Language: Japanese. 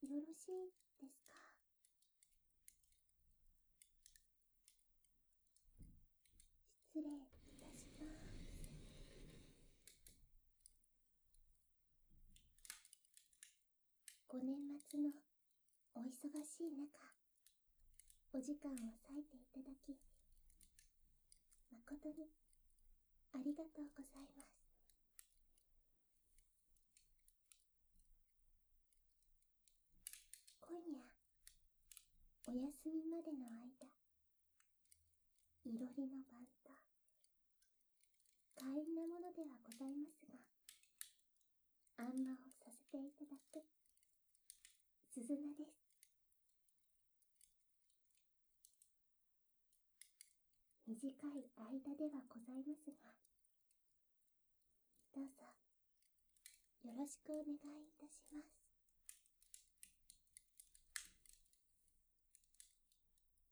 よろしいですか？失礼いたします。ご年末のお忙しい中、お時間を割いていただき、誠にありがとうございます。今夜、お休みまでの間、いろりの番と、快なものではございますが、案魔をさせていただく、鈴名です。短い間ではございますが、どうぞ、よろしくお願いいたします。